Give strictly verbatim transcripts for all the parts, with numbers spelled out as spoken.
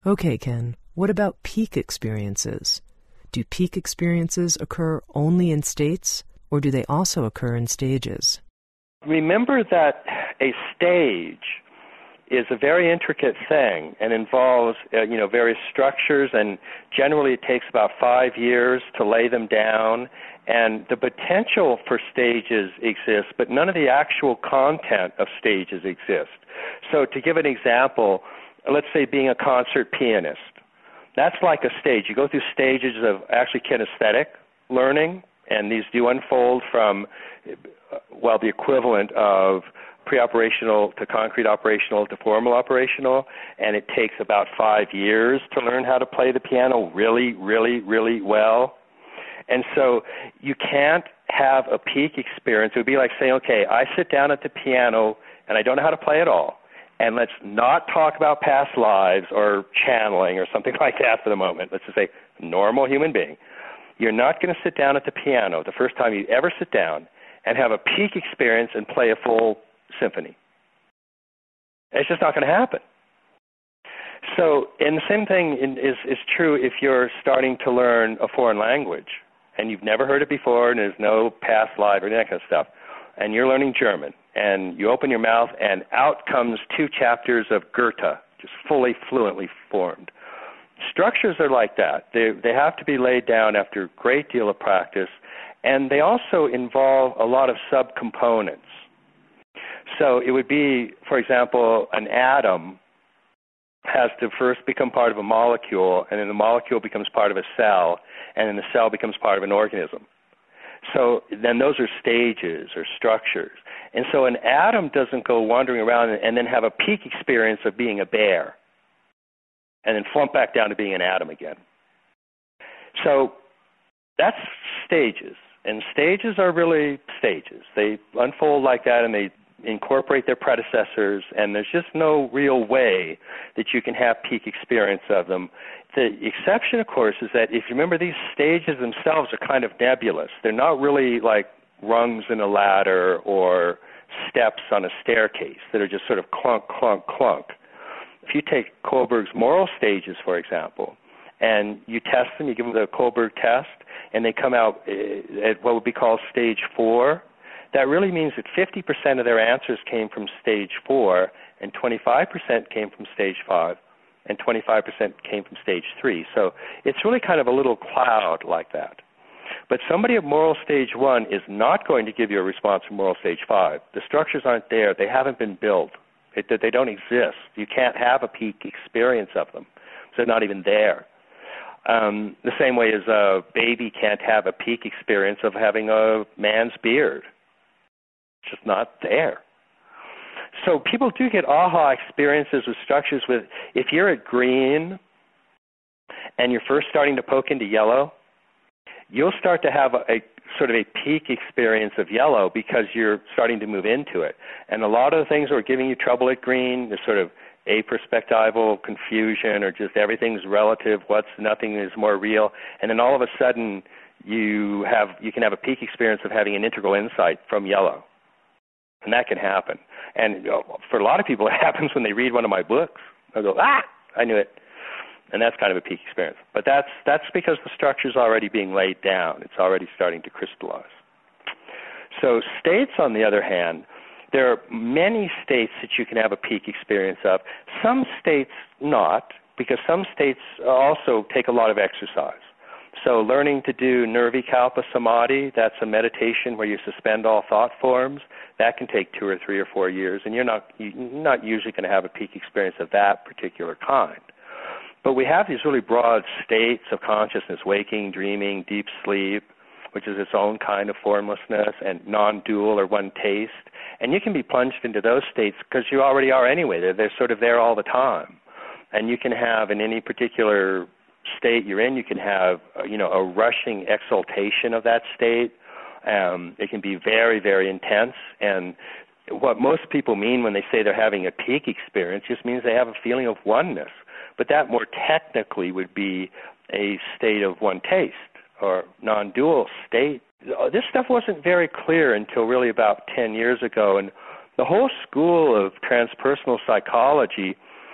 Okay, Ken, what about peak experiences? Do peak experiences occur only in states, or do they also occur in stages? Remember that a stage is a very intricate thing and involves, uh, you know, various structures, and generally it takes about five years to lay them down, and the potential for stages exists, but none of the actual content of stages exist. So to give an example, let's say being a concert pianist. That's like a stage. You go through stages of actually kinesthetic learning, and these do unfold from, well, the equivalent of pre-operational to concrete operational to formal operational, and it takes about five years to learn how to play the piano really, really, really well. And so you can't have a peak experience. It would be like saying, okay, I sit down at the piano and I don't know how to play at all, and let's not talk about past lives or channeling or something like that for the moment. Let's just say normal human being. You're not going to sit down at the piano the first time you ever sit down and have a peak experience and play a full symphony. It's just not going to happen. So, and the same thing in, is, is true if you're starting to learn a foreign language and you've never heard it before and there's no past life or that kind of stuff, and you're learning German, and you open your mouth and out comes two chapters of Goethe, just fully fluently formed. Structures are like that. They, they have to be laid down after a great deal of practice, and they also involve a lot of subcomponents. So it would be, for example, an atom has to first become part of a molecule, and then the molecule becomes part of a cell, and then the cell becomes part of an organism. So then those are stages or structures. And so an atom doesn't go wandering around and then have a peak experience of being a bear and then flump back down to being an atom again. So that's stages. And stages are really stages. They unfold like that, and they incorporate their predecessors, and there's just no real way that you can have peak experience of them. The exception, of course, is that if you remember, these stages themselves are kind of nebulous. They're not really like rungs in a ladder or steps on a staircase that are just sort of clunk, clunk, clunk. If you take Kohlberg's moral stages, for example, and you test them, you give them the Kohlberg test, and they come out at what would be called stage four, that really means that fifty percent of their answers came from stage four, and twenty-five percent came from stage five, and twenty-five percent came from stage three. So it's really kind of a little cloud like that. But somebody at moral stage one is not going to give you a response from moral stage five. The structures aren't there. They haven't been built. It, they don't exist. You can't have a peak experience of them. So they're not even there. Um, the same way as a baby can't have a peak experience of having a man's beard. It's just not there. So people do get aha experiences with structures with, if you're at green and you're first starting to poke into yellow, you'll start to have a, a sort of a peak experience of yellow because you're starting to move into it. And a lot of the things that are giving you trouble at green, the sort of aperspectival confusion or just everything's relative, what's nothing is more real, and then all of a sudden you have you can have a peak experience of having an integral insight from yellow. And that can happen. And you know, for a lot of people, it happens when they read one of my books. They'll go, ah, I knew it. And that's kind of a peak experience. But that's that's because the structure's already being laid down. It's already starting to crystallize. So states, on the other hand, there are many states that you can have a peak experience of. Some states not, because some states also take a lot of exercise. So learning to do Nirvikalpa Samadhi, that's a meditation where you suspend all thought forms. That can take two or three or four years, and you're not you're not usually going to have a peak experience of that particular kind. But we have these really broad states of consciousness, waking, dreaming, deep sleep, which is its own kind of formlessness, and non-dual or one taste. And you can be plunged into those states because you already are anyway. They're, they're sort of there all the time. And you can have, in any particular state you're in, you can have, you know, a rushing exaltation of that state. Um, it can be very, very intense. And what most people mean when they say they're having a peak experience just means they have a feeling of oneness. But that more technically would be a state of one taste or non-dual state. This stuff wasn't very clear until really about ten years ago, and the whole school of transpersonal psychology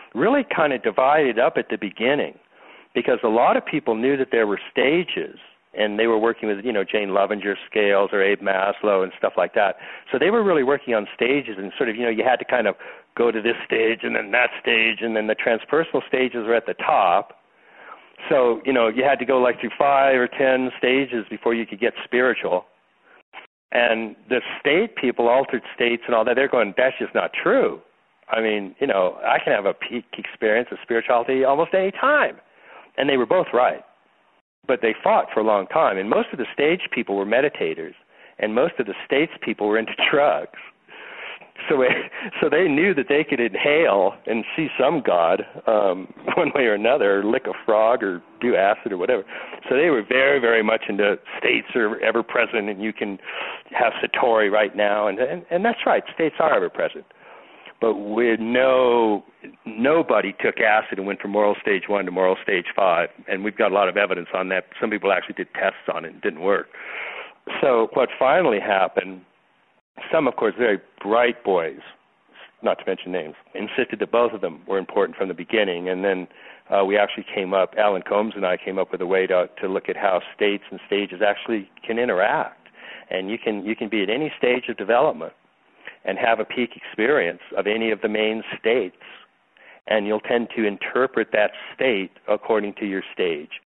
really kind of divided up at the beginning, because a lot of people knew that there were stages, and they were working with, you know, Jane Loevinger scales or Abe Maslow and stuff like that. So they were really working on stages, and sort of, you know, you had to kind of go to this stage and then that stage, and then the transpersonal stages were at the top. So, you know, you had to go like through five or ten stages before you could get spiritual. And the state people, altered states and all that, they're going, that's just not true. I mean, you know, I can have a peak experience of spirituality almost any time. And they were both right. But they fought for a long time. And most of the stage people were meditators, and most of the states people were into drugs. So, it, so they knew that they could inhale and see some God um, one way or another, or lick a frog or do acid or whatever. So they were very, very much into states are ever present, and you can have Satori right now. And, and, and that's right, states are ever present. But with no, nobody took acid and went from moral stage one to moral stage five, and we've got a lot of evidence on that. Some people actually did tests on it and it didn't work. So what finally happened, some, of course, very bright boys, not to mention names, insisted that both of them were important from the beginning, and then uh, we actually came up, Alan Combs and I came up with a way to, to look at how states and stages actually can interact, and you can you can be at any stage of development and have a peak experience of any of the main states, and you'll tend to interpret that state according to your stage.